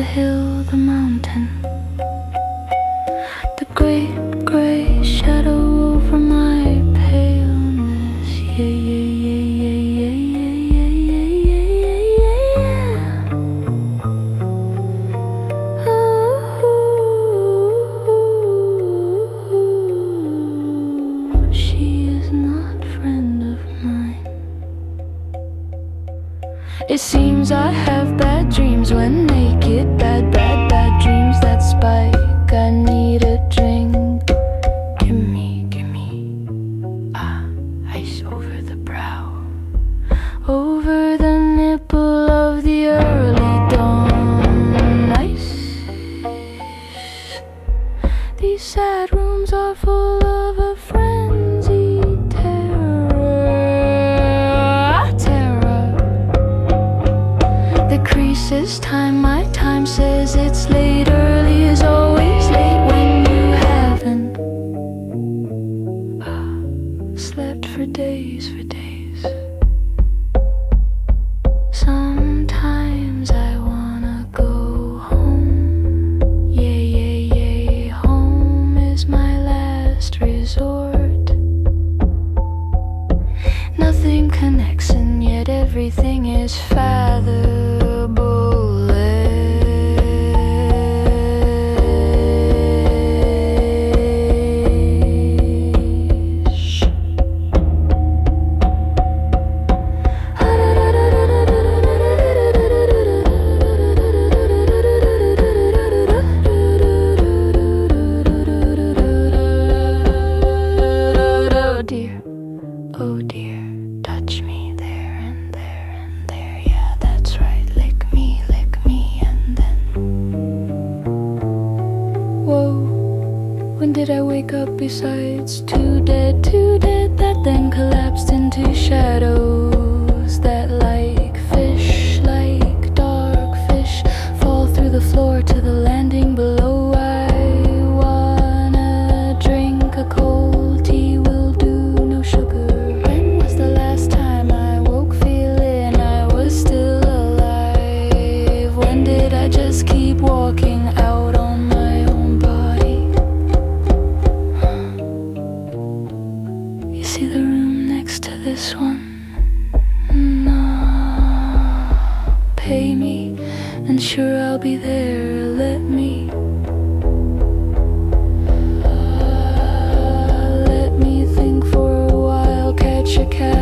hill, the mountain, the great gray shadow over my paleness. Yeah, yeah, yeah, yeah, yeah, yeah, yeah, yeah, yeah, yeah. Ooh, she is not friend of mine. It seems I have bad dreams when naked, bad, bad, bad dreams that spike. I need a drink. Give me, ice over the brow, over the nipple of the early dawn. Ice. These sad rooms are full of a frenzied terror. The creases time, my time says it's late. Early is always late when you haven't slept for days, Sometimes I wanna go home. Yeah, yeah, yeah, home is my last resort. Nothing connects and yet everything is fathomable. Oh dear, touch me there and there and there. Yeah, that's right, lick me and then. Whoa, when did I wake up besides too dead that then collapsed into shadows that like fish, like dark fish, fall through the floor to the landing below. I wanna drink a cold tea, will do, no sugar. When was the last time I woke feeling I was still alive? When did I just keep walking out on my own body? You see the room next to this one? No, pay me and sure I'll be there. Let me think for a while, catch a cab.